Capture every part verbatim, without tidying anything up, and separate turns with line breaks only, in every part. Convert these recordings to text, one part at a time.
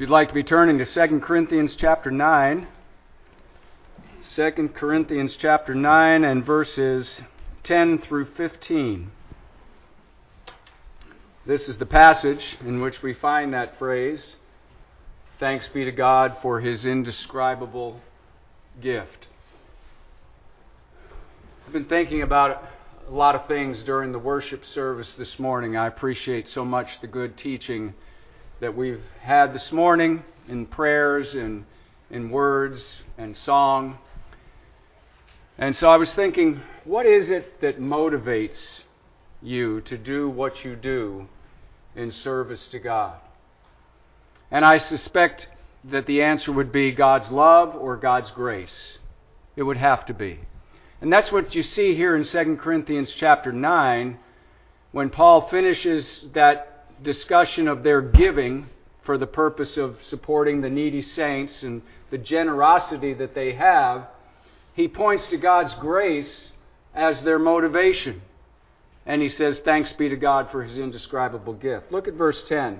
you'd like to be turning to Second Corinthians chapter nine, Second Corinthians chapter nine and verses ten through fifteen. This is the passage in which we find that phrase, "Thanks be to God for His indescribable gift." I've been thinking about a lot of things during the worship service this morning. I appreciate so much the good teaching that we've had this morning in prayers and in words and song. And so I was thinking, what is it that motivates you to do what you do in service to God? And I suspect that the answer would be God's love or God's grace. It would have to be. And that's what you see here in Second Corinthians chapter nine, when Paul finishes that discussion of their giving for the purpose of supporting the needy saints and the generosity that they have. He points to God's grace as their motivation. And he says, "Thanks be to God for His indescribable gift." Look at verse ten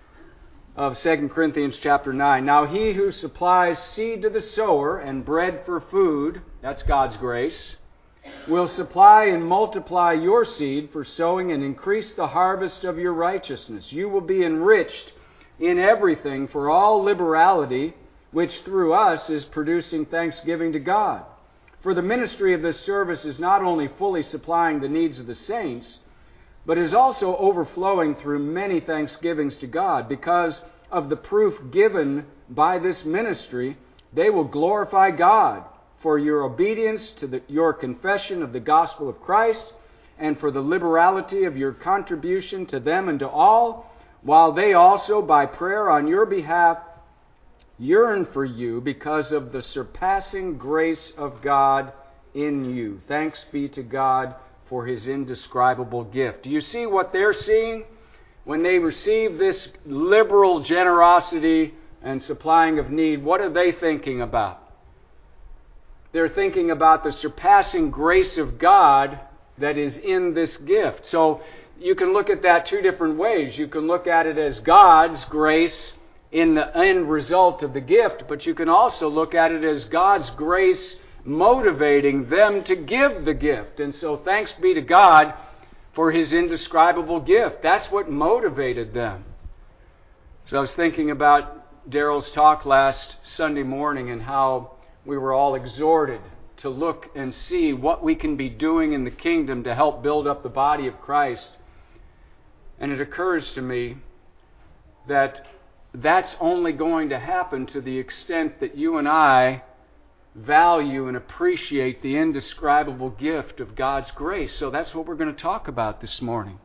of Second Corinthians chapter nine. "Now He who supplies seed to the sower and bread for food," that's God's grace, "will supply and multiply your seed for sowing and increase the harvest of your righteousness. You will be enriched in everything for all liberality, which through us is producing thanksgiving to God. For the ministry of this service is not only fully supplying the needs of the saints, but is also overflowing through many thanksgivings to God. Because of the proof given by this ministry, they will glorify God for your obedience to the, your confession of the gospel of Christ, and for the liberality of your contribution to them and to all, while they also, by prayer on your behalf, yearn for you because of the surpassing grace of God in you. Thanks be to God for His indescribable gift." Do you see what they're seeing? When they receive this liberal generosity and supplying of need, what are they thinking about? They're thinking about the surpassing grace of God that is in this gift. So you can look at that two different ways. You can look at it as God's grace in the end result of the gift, but you can also look at it as God's grace motivating them to give the gift. And so thanks be to God for His indescribable gift. That's what motivated them. So I was thinking about Daryl's talk last Sunday morning and how we were all exhorted to look and see what we can be doing in the kingdom to help build up the body of Christ. And it occurs to me that that's only going to happen to the extent that you and I value and appreciate the indescribable gift of God's grace. So that's what we're going to talk about this morning.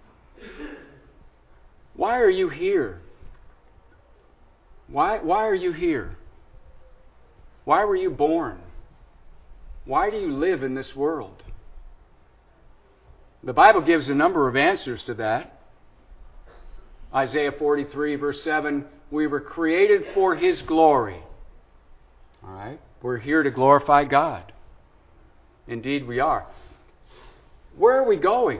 Why are you here? Why, why are you here? Why were you born? Why do you live in this world? The Bible gives a number of answers to that. Isaiah forty-three, verse seven, we were created for His glory. All right? We're here to glorify God. Indeed, we are. Where are we going?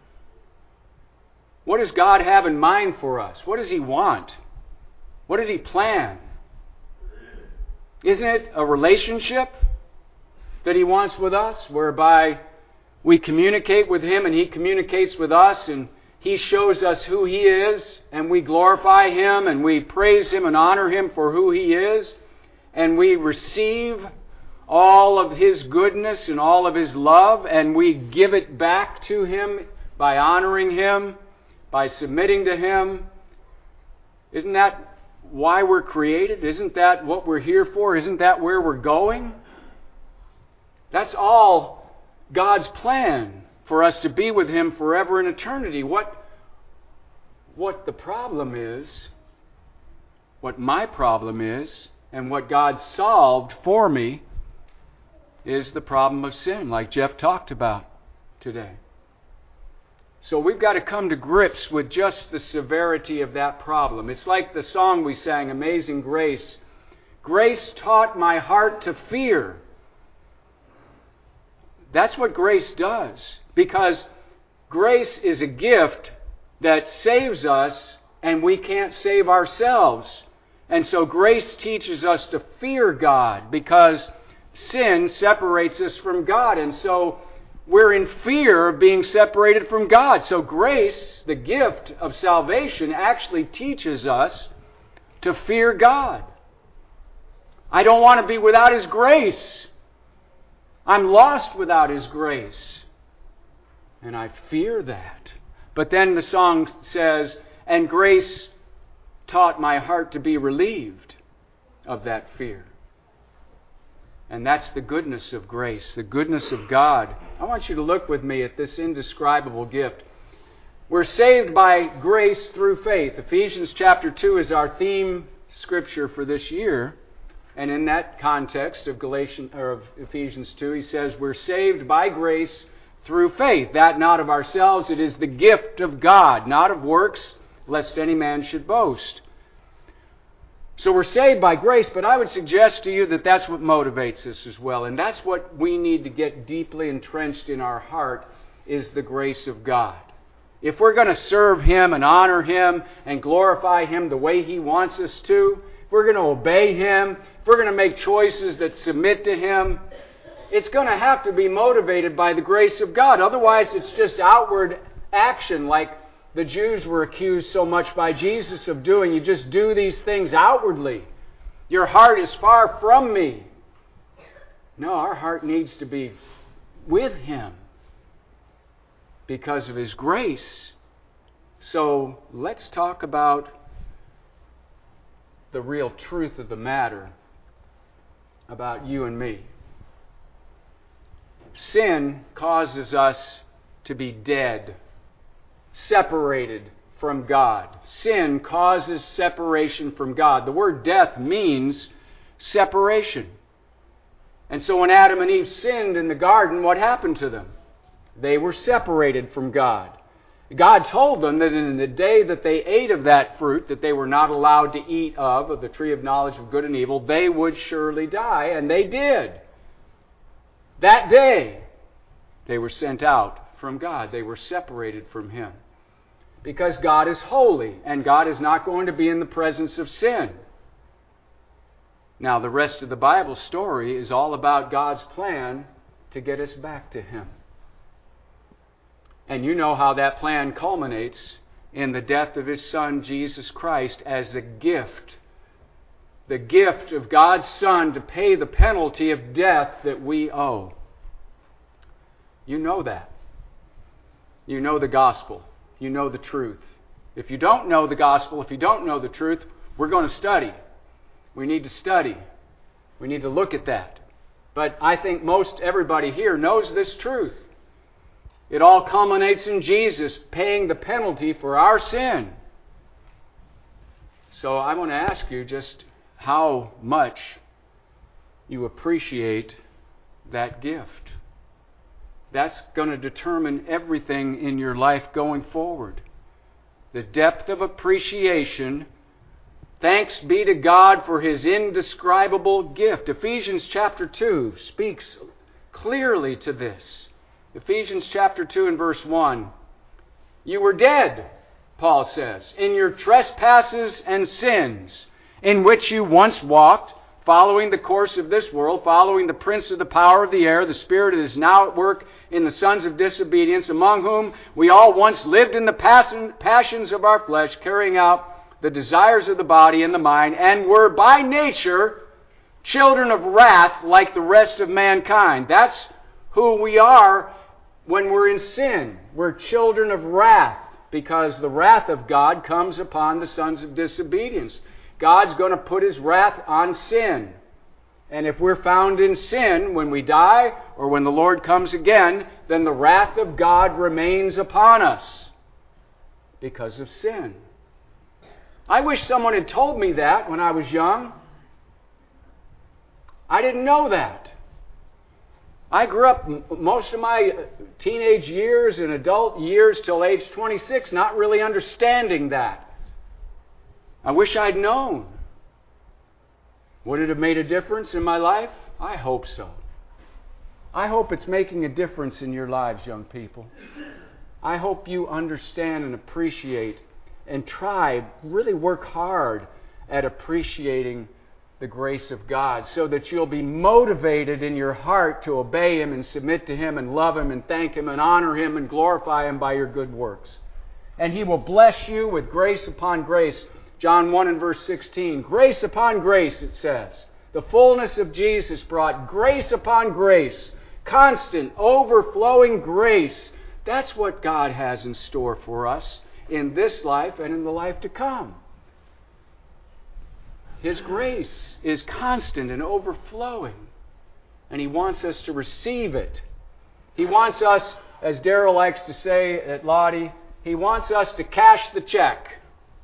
What does God have in mind for us? What does He want? What did He plan? Isn't it a relationship that He wants with us, whereby we communicate with Him and He communicates with us, and He shows us who He is, and we glorify Him, and we praise Him and honor Him for who He is, and we receive all of His goodness and all of His love, and we give it back to Him by honoring Him, by submitting to Him? Isn't that why we're created? Isn't that what we're here for? Isn't that where we're going? That's all God's plan, for us to be with Him forever in eternity. What, what the problem is, what my problem is, and what God solved for me is the problem of sin, like Jeff talked about today. So we've got to come to grips with just the severity of that problem. It's like the song we sang, Amazing Grace. Grace taught my heart to fear. That's what grace does. Because grace is a gift that saves us, and we can't save ourselves. And so grace teaches us to fear God because sin separates us from God. And so we're in fear of being separated from God. So grace, the gift of salvation, actually teaches us to fear God. I don't want to be without His grace. I'm lost without His grace. And I fear that. But then the song says, and grace taught my heart to be relieved of that fear. And that's the goodness of grace, the goodness of God. I want you to look with me at this indescribable gift. We're saved by grace through faith. Ephesians chapter two is our theme scripture for this year. And in that context of Galatians or of Ephesians two, he says we're saved by grace through faith. That not of ourselves, it is the gift of God, not of works, lest any man should boast. So we're saved by grace, but I would suggest to you that that's what motivates us as well. And that's what we need to get deeply entrenched in our heart, is the grace of God. If we're going to serve Him and honor Him and glorify Him the way He wants us to, if we're going to obey Him, if we're going to make choices that submit to Him, it's going to have to be motivated by the grace of God. Otherwise, it's just outward action like the Jews were accused so much by Jesus of doing. You just do these things outwardly. Your heart is far from me. No, our heart needs to be with Him because of His grace. So let's talk about the real truth of the matter about you and me. Sin causes us to be dead, separated from God. Sin causes separation from God. The word death means separation. And so when Adam and Eve sinned in the garden, what happened to them? They were separated from God. God told them that in the day that they ate of that fruit that they were not allowed to eat of, of the tree of knowledge of good and evil, they would surely die, and they did. That day, they were sent out from God. They were separated from Him. Because God is holy, and God is not going to be in the presence of sin. Now, the rest of the Bible story is all about God's plan to get us back to Him. And you know how that plan culminates in the death of His Son, Jesus Christ, as the gift. The gift of God's Son to pay the penalty of death that we owe. You know that. You know the gospel. You know the truth. If you don't know the gospel, if you don't know the truth, we're going to study. We need to study. We need to look at that. But I think most everybody here knows this truth. It all culminates in Jesus paying the penalty for our sin. So I want to ask you just how much you appreciate that gift. That's going to determine everything in your life going forward. The depth of appreciation. Thanks be to God for His indescribable gift. Ephesians chapter two speaks clearly to this. Ephesians chapter two and verse one. You were dead, Paul says, in your trespasses and sins, in which you once walked, following the course of this world, following the prince of the power of the air, the spirit that is now at work in the sons of disobedience, among whom we all once lived in the passions of our flesh, carrying out the desires of the body and the mind, and were by nature children of wrath like the rest of mankind. That's who we are when we're in sin. We're children of wrath, because the wrath of God comes upon the sons of disobedience. God's going to put His wrath on sin. And if we're found in sin when we die or when the Lord comes again, then the wrath of God remains upon us because of sin. I wish someone had told me that when I was young. I didn't know that. I grew up m- most of my teenage years and adult years till age twenty-six not really understanding that. I wish I'd known. Would it have made a difference in my life? I hope so. I hope it's making a difference in your lives, young people. I hope you understand and appreciate and try, really work hard at appreciating the grace of God, so that you'll be motivated in your heart to obey Him and submit to Him and love Him and thank Him and honor Him and glorify Him by your good works. And He will bless you with grace upon grace. John one and verse sixteen. Grace upon grace, it says. The fullness of Jesus brought grace upon grace. Constant, overflowing grace. That's what God has in store for us in this life and in the life to come. His grace is constant and overflowing. And He wants us to receive it. He wants us, as Daryl likes to say at Lottie, He wants us to cash the check.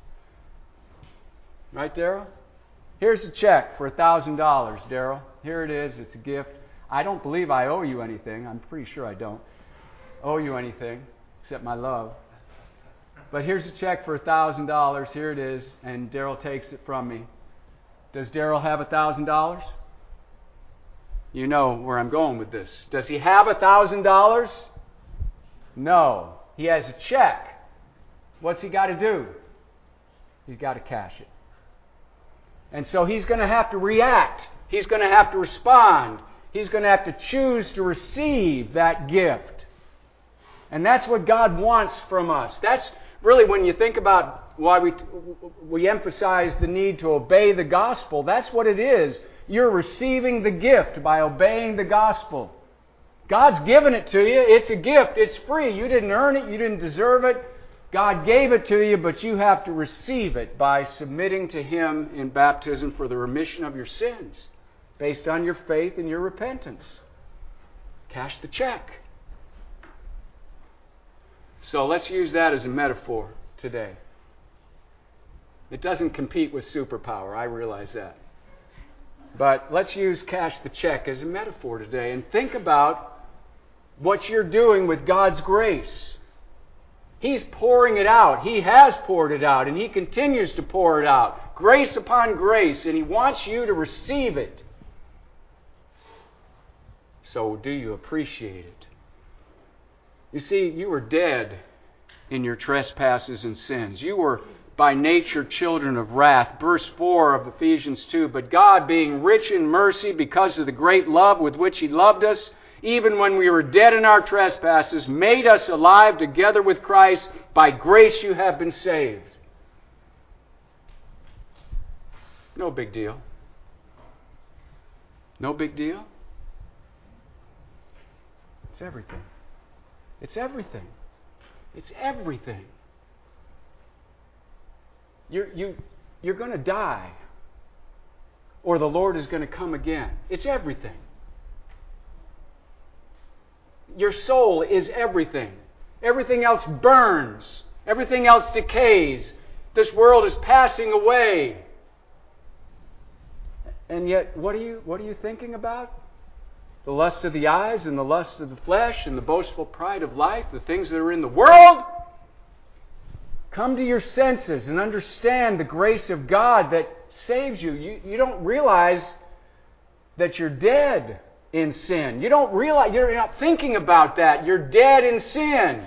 Right, Daryl? Here's a check for one thousand dollars, Daryl. Here it is. It's a gift. I don't believe I owe you anything. I'm pretty sure I don't owe you anything except my love. But here's a check for one thousand dollars. Here it is. And Daryl takes it from me. Does Daryl have one thousand dollars? You know where I'm going with this. Does he have one thousand dollars? No. He has a check. What's he got to do? He's got to cash it. And so he's going to have to react. He's going to have to respond. He's going to have to choose to receive that gift. And that's what God wants from us. That's really, when you think about why we we emphasize the need to obey the gospel, that's what it is. You're receiving the gift by obeying the gospel. God's given it to you. It's a gift. It's free. You didn't earn it. You didn't deserve it. God gave it to you, but you have to receive it by submitting to Him in baptism for the remission of your sins, based on your faith and your repentance. Cash the check. So let's use that as a metaphor today. It doesn't compete with superpower, I realize that. But let's use cash the check as a metaphor today and think about what you're doing with God's grace. He's pouring it out. He has poured it out, and He continues to pour it out. Grace upon grace, and He wants you to receive it. So do you appreciate it? You see, you were dead in your trespasses and sins. You were by nature children of wrath. Verse four of Ephesians two. But God, being rich in mercy because of the great love with which He loved us, even when we were dead in our trespasses, made us alive together with Christ. By grace you have been saved. No big deal. No big deal. It's everything. It's everything. It's everything. You're, you, you're going to die, or the Lord is going to come again. It's everything. Your soul is everything. Everything else burns. Everything else decays. This world is passing away. And yet, what are you, what are you thinking about? The lust of the eyes and the lust of the flesh and the boastful pride of life, the things that are in the world? Come to your senses and understand the grace of God that saves you. You, you don't realize that you're dead in sin. You don't realize, you're not thinking about that. You're dead in sin.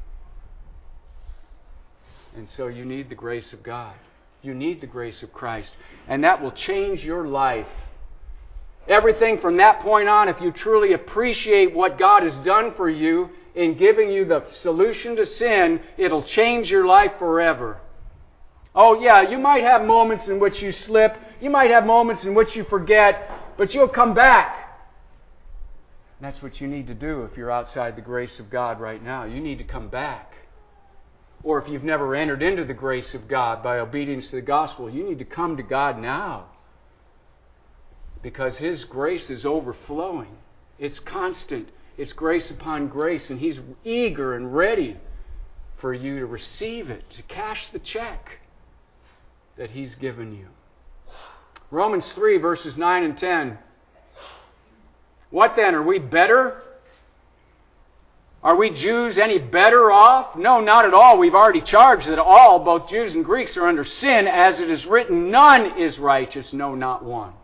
And so you need the grace of God. You need the grace of Christ. And that will change your life. Everything from that point on, if you truly appreciate what God has done for you in giving you the solution to sin, it'll change your life forever. Oh yeah, you might have moments in which you slip. You might have moments in which you forget. But you'll come back. That's what you need to do if you're outside the grace of God right now. You need to come back. Or if you've never entered into the grace of God by obedience to the gospel, you need to come to God now. Because His grace is overflowing. It's constant. It's grace upon grace. And He's eager and ready for you to receive it, to cash the check that He's given you. Romans three, verses nine and ten. What then? Are we better? Are we Jews any better off? No, not at all. We've already charged that all, both Jews and Greeks, are under sin. As it is written, none is righteous, no, not one.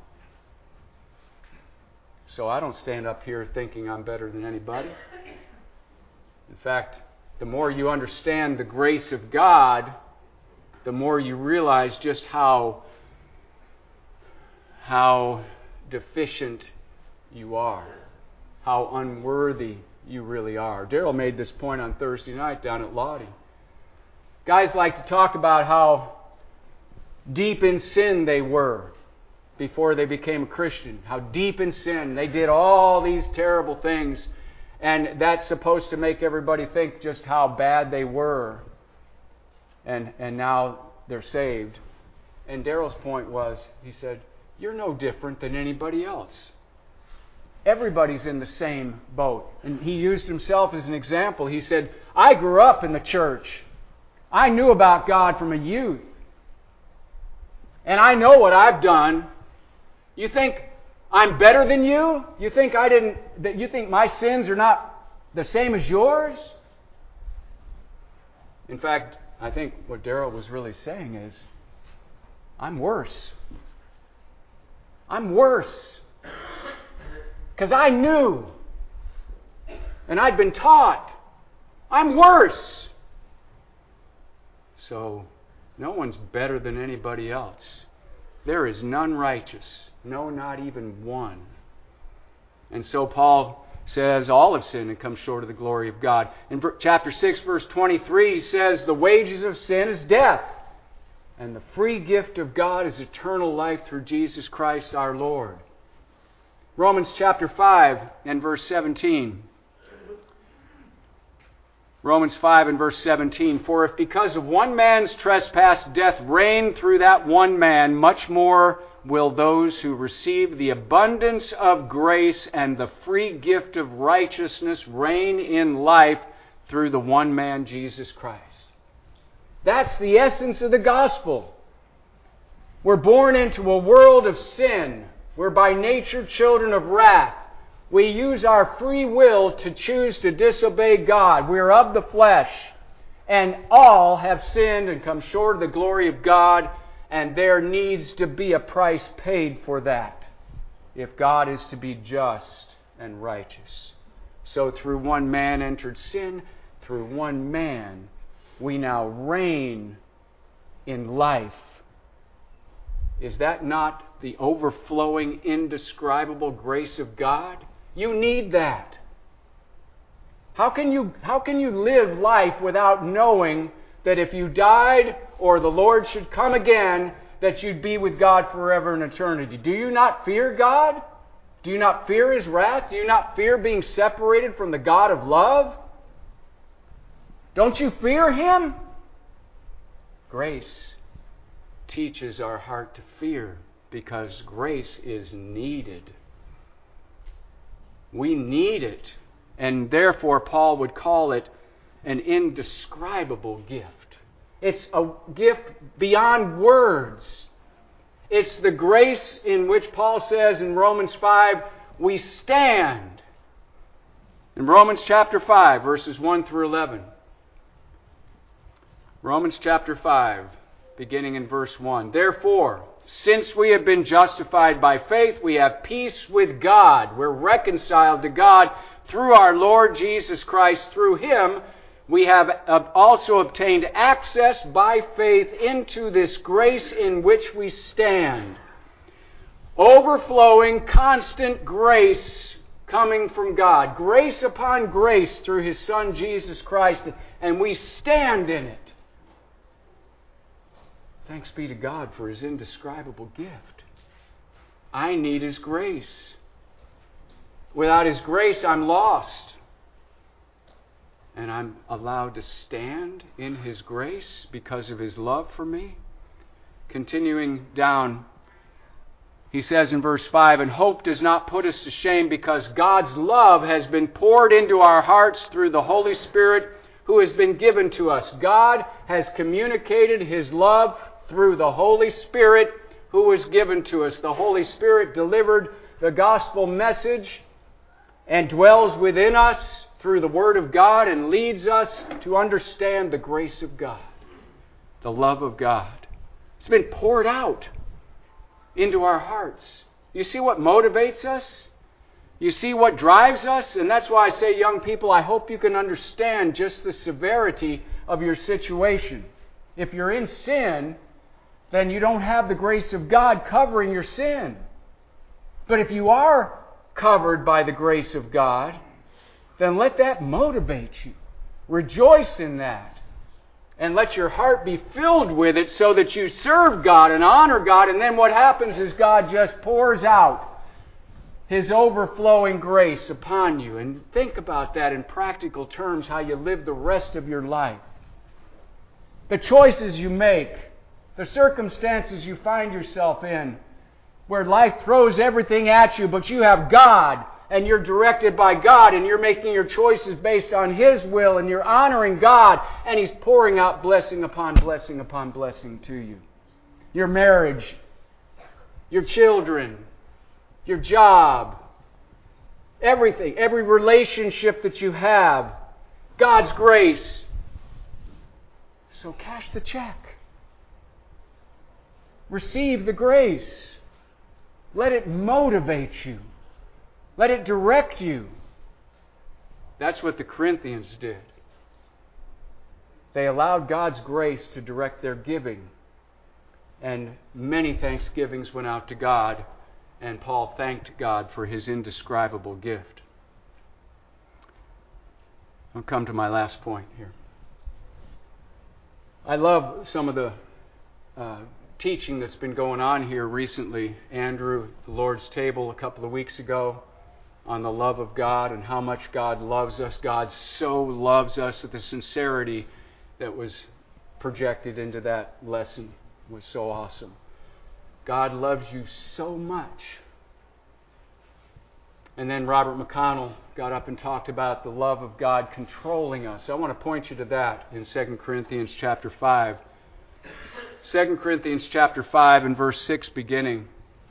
So I don't stand up here thinking I'm better than anybody. In fact, the more you understand the grace of God, the more you realize just how how deficient you are, how unworthy you really are. Daryl made this point on Thursday night down at Lottie. Guys like to talk about how deep in sin they were before they became a Christian. How deep in sin. They did all these terrible things. And that's supposed to make everybody think just how bad they were. And, and now they're saved. And Daryl's point was, he said, you're no different than anybody else. Everybody's in the same boat. And he used himself as an example. He said, I grew up in the church. I knew about God from a youth. And I know what I've done. You think I'm better than you? You think I didn't that you think my sins are not the same as yours? In fact, I think what Daryl was really saying is, I'm worse. I'm worse. Because I knew. And I'd been taught. I'm worse. So, no one's better than anybody else. There is none righteous. No, not even one. And so Paul says all have sinned and come short of the glory of God. In chapter six, verse twenty-three, he says, the wages of sin is death, and the free gift of God is eternal life through Jesus Christ our Lord. Romans chapter five and verse seventeen. Romans five and verse seventeen. For if because of one man's trespass death reigned through that one man, much more will those who receive the abundance of grace and the free gift of righteousness reign in life through the one man, Jesus Christ. That's the essence of the gospel. We're born into a world of sin. We're by nature children of wrath. We use our free will to choose to disobey God. We are of the flesh. And all have sinned and come short of the glory of God. And there needs to be a price paid for that, if God is to be just and righteous. So through one man entered sin. Through one man we now reign in life. Is that not the overflowing, indescribable grace of God? You need that. How can you, how can you live life without knowing that if you died or the Lord should come again, that you'd be with God forever in eternity? Do you not fear God? Do you not fear His wrath? Do you not fear being separated from the God of love? Don't you fear Him? Grace teaches our heart to fear, because grace is needed. We need it. And therefore, Paul would call it an indescribable gift. It's a gift beyond words. It's the grace in which Paul says in Romans five, we stand. In Romans chapter five, verses one through eleven. Romans chapter five, beginning in verse one. Therefore, since we have been justified by faith, we have peace with God. We're reconciled to God through our Lord Jesus Christ. Through Him, we have also obtained access by faith into this grace in which we stand. Overflowing, constant grace coming from God. Grace upon grace through His Son Jesus Christ. And we stand in it. Thanks be to God for His indescribable gift. I need His grace. Without His grace, I'm lost. And I'm allowed to stand in His grace because of His love for me. Continuing down, he says in verse five, and hope does not put us to shame, because God's love has been poured into our hearts through the Holy Spirit who has been given to us. God has communicated His love through the Holy Spirit who was given to us. The Holy Spirit delivered the gospel message and dwells within us through the Word of God and leads us to understand the grace of God, the love of God. It's been poured out into our hearts. You see what motivates us? You see what drives us? And that's why I say, young people, I hope you can understand just the severity of your situation. If you're in sin, then you don't have the grace of God covering your sin. But if you are covered by the grace of God, then let that motivate you. Rejoice in that. And let your heart be filled with it so that you serve God and honor God. And then what happens is God just pours out His overflowing grace upon you. And think about that in practical terms, how you live the rest of your life. The choices you make, the circumstances you find yourself in, where life throws everything at you, but you have God, and you're directed by God, and you're making your choices based on His will, and you're honoring God, and He's pouring out blessing upon blessing upon blessing to you. Your marriage, your children, your job, everything, every relationship that you have, God's grace. So cash the check. Receive the grace. Let it motivate you. Let it direct you. That's what the Corinthians did. They allowed God's grace to direct their giving. And many thanksgivings went out to God, and Paul thanked God for his indescribable gift. I'll come to my last point here. I love some of the uh, teaching that's been going on here recently. Andrew, the Lord's table a couple of weeks ago, on the love of God and how much God loves us. God so loves us. The sincerity that was projected into that lesson was so awesome. God loves you so much. And then Robert McConnell got up and talked about the love of God controlling us. I want to point you to that in Second Corinthians chapter five. Second Corinthians chapter five and verse six beginning.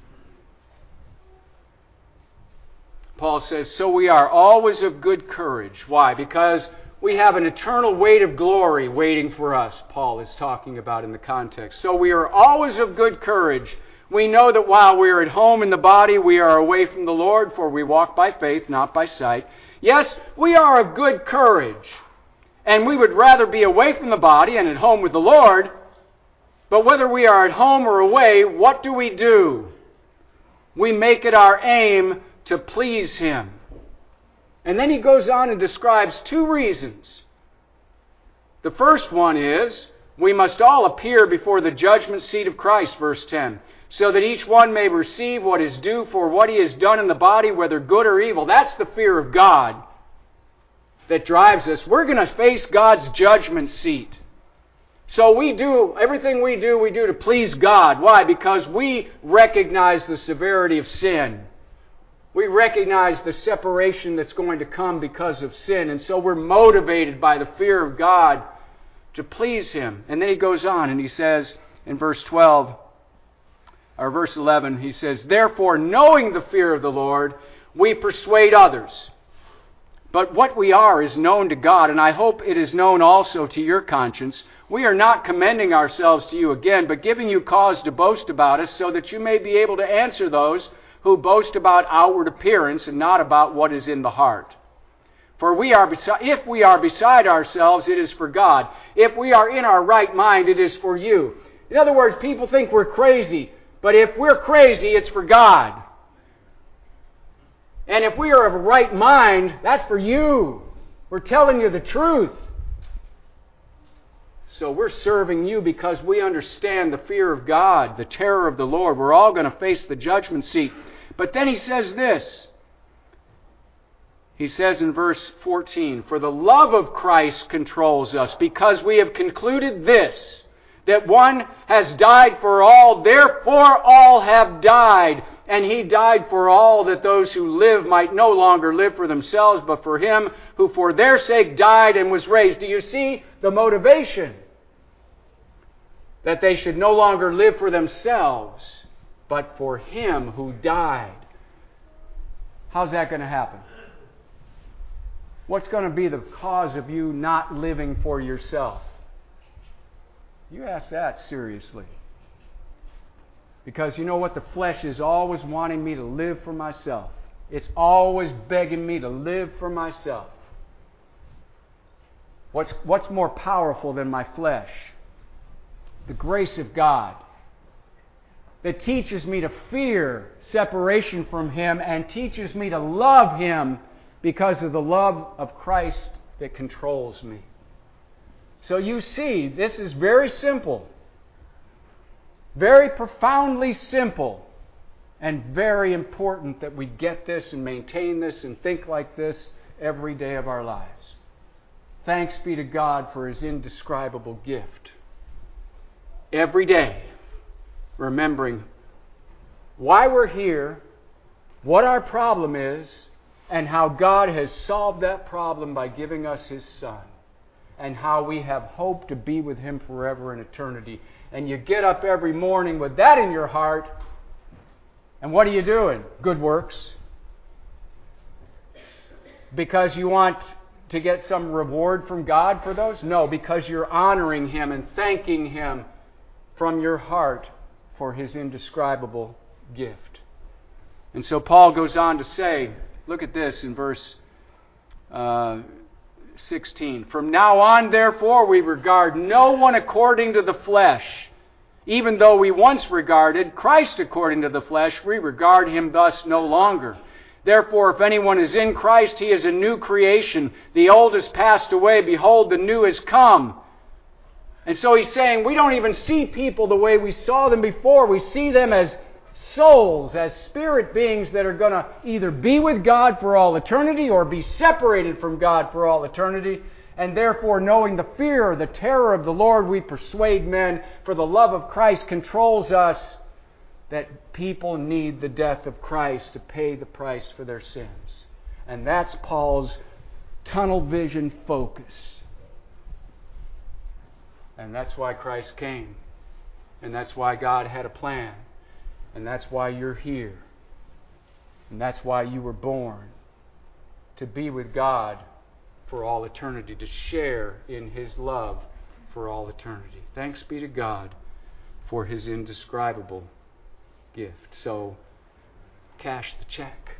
Paul says, "So we are always of good courage." Why? Because we have an eternal weight of glory waiting for us, Paul is talking about in the context. So we are always of good courage. We know that while we are at home in the body, we are away from the Lord, for we walk by faith, not by sight. Yes, we are of good courage, and we would rather be away from the body and at home with the Lord. But whether we are at home or away, what do we do? We make it our aim to please Him. And then he goes on and describes two reasons. The first one is, we must all appear before the judgment seat of Christ, verse ten, so that each one may receive what is due for what he has done in the body, whether good or evil. That's the fear of God that drives us. We're going to face God's judgment seat. So we do, everything we do, we do to please God. Why? Because we recognize the severity of sin. We recognize the separation that's going to come because of sin. And so we're motivated by the fear of God to please Him. And then he goes on and he says in verse twelve, or verse eleven, he says, "Therefore, knowing the fear of the Lord, we persuade others. But what we are is known to God, and I hope it is known also to your conscience. We are not commending ourselves to you again, but giving you cause to boast about us, so that you may be able to answer those who boast about outward appearance and not about what is in the heart. For we are besi- if we are beside ourselves, it is for God. If we are in our right mind, it is for you." In other words, people think we're crazy, but if we're crazy, it's for God. And if we are of a right mind, that's for you. We're telling you the truth. So we're serving you because we understand the fear of God, the terror of the Lord. We're all going to face the judgment seat. But then he says this. He says in verse fourteen, "For the love of Christ controls us, because we have concluded this, that one has died for all, therefore all have died. And He died for all, that those who live might no longer live for themselves, but for Him who for their sake died and was raised." Do you see the motivation? That they should no longer live for themselves, but for Him who died. How's that going to happen? What's going to be the cause of you not living for yourself? You ask that seriously. Because you know what? The flesh is always wanting me to live for myself. It's always begging me to live for myself. What's, what's more powerful than my flesh? The grace of God. that teaches me to fear separation from Him and teaches me to love Him because of the love of Christ that controls me. So you see, this is very simple, very profoundly simple, and very important that we get this and maintain this and think like this every day of our lives. Thanks be to God for His indescribable gift. Every day, remembering why we're here, what our problem is, and how God has solved that problem by giving us His Son, and how we have hope to be with Him forever in eternity. And you get up every morning with that in your heart, and what are you doing? Good works. Because you want to get some reward from God for those? No, because you're honoring Him and thanking Him from your heart for His indescribable gift. And so Paul goes on to say, look at this in verse uh, sixteen. From now on, therefore, we regard no one according to the flesh. Even though we once regarded Christ according to the flesh, we regard Him thus no longer. Therefore, if anyone is in Christ, he is a new creation. The old has passed away. Behold, the new has come. And so he's saying we don't even see people the way we saw them before. We see them as souls, as spirit beings that are going to either be with God for all eternity or be separated from God for all eternity. And therefore, knowing the fear or the terror of the Lord, we persuade men, for the love of Christ controls us, that people need the death of Christ to pay the price for their sins. And that's Paul's tunnel vision focus. And that's why Christ came. And that's why God had a plan. And that's why you're here. And that's why you were born. To be with God for all eternity. To share in His love for all eternity. Thanks be to God for His indescribable gift. So, cash the check.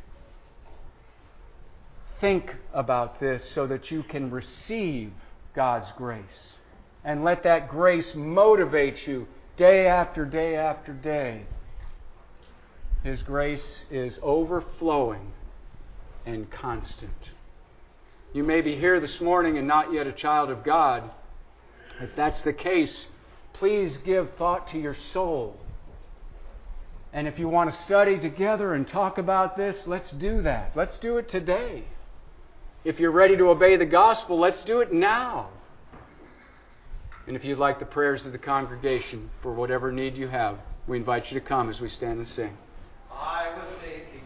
Think about this so that you can receive God's grace. And let that grace motivate you day after day after day. His grace is overflowing and constant. You may be here this morning and not yet a child of God. If that's the case, please give thought to your soul. And if you want to study together and talk about this, let's do that. Let's do it today. If you're ready to obey the gospel, let's do it now. And if you'd like the prayers of the congregation for whatever need you have, we invite you to come as we stand and sing. I was thinking.